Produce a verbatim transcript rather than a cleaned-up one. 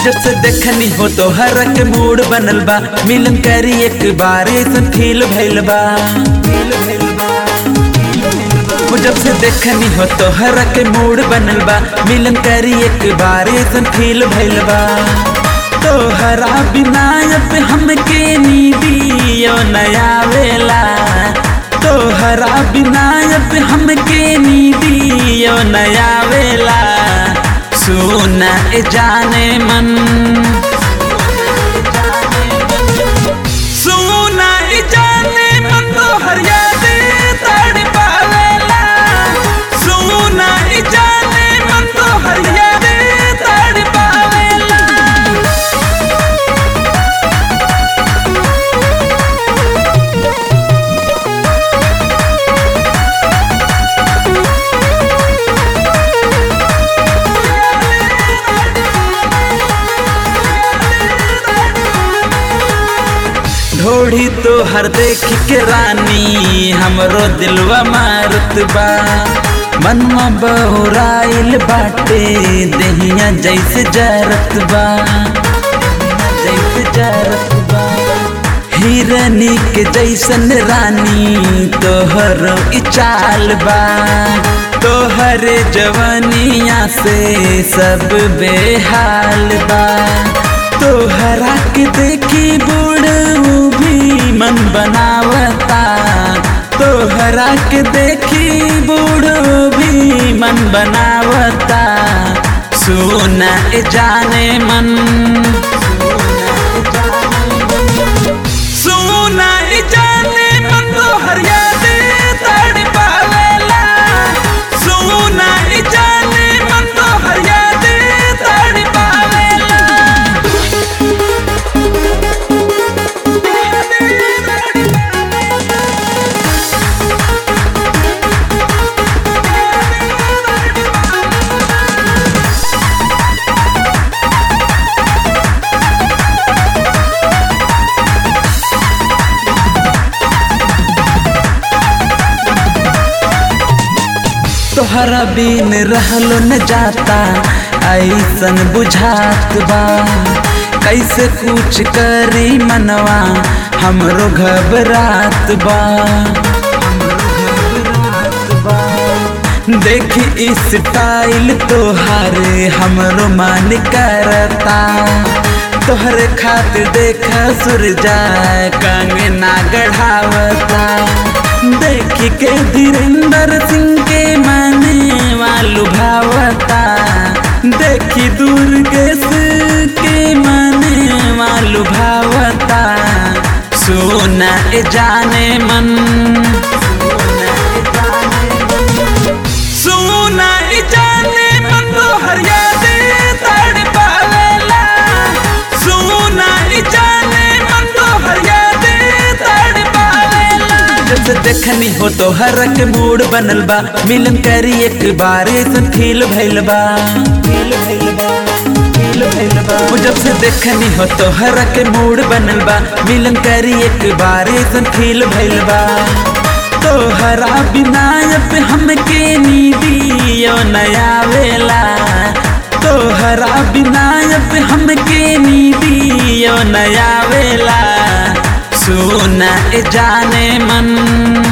जब से देखनी हो तो हर के मूड बनल बा, मिलन करी एक बार ऐसन फील भइल बा। जब से देखनी हो तो हर के मूड बनल बा, मिलन करी एक बार ऐसन फील भइल बा। तो हरा बिना अब हमके नीदियो नया वेला, तो हरा बिना अब हमके नीदियो नया वेला। सुना ए जाने मन, सुना ए जाने मन तो हर याद तड़ पावेला। सुना ए जाने मन तो हर याद तड़ पावेला। ढोढ़ी तो हर देख के रानी हमरो दिलवा मारत बा। मनवा बहुराइल बाटे देहिया जैसे जरत बा, जैसे जरत बा। हिरनी के जैसन रानी तोहर ई चाल बा। तोहर जवनिया से सब बेहाल बा। तोहरा के देखी बूढ़ऊ भी मन बनावता। तोहरा के देखी बूढ़ऊ भी मन बनावता। सुना ए जाने मन, सुना ए जाने मन तो हर याद तड़ पावेला। सुना ए जाने मन तो हर याद तड़ पावेला। तोहरा बिन रहलो न जाता ऐसन बुझात बा। कैसे कुछ करी मनवा हमरो घबरात बा। देखी स्टाइल तोहारे हमरो मन करता। तोहरे खातिर देख सूरजा कंगना गढ़ावता। देखी के धीरेंद्र सिंह के मने वालू भावता। देखी दुर्गेश के मने वालू भावता। सुना ए जाने मन, सुना ए जाने मन तो हर याद तड़ पावेला। सुना ए जाने मन तो हर याद तड़ पावेला। जब से देखनी हो तो हर के मूड बनल बा, मिलन करी एक बार ऐसन फील भइल बा, फील भइल बा, फील भइल बा। जब से देखनी हो तो हर के मूड बनल बा, मिलन करी एक बार ऐसन फील भइल बा। तो हरा बिना अब हमके नीदियो नया वेला। तो हरा बिना अब हमके नीदियो नया वेला। सुना ए जाने मन।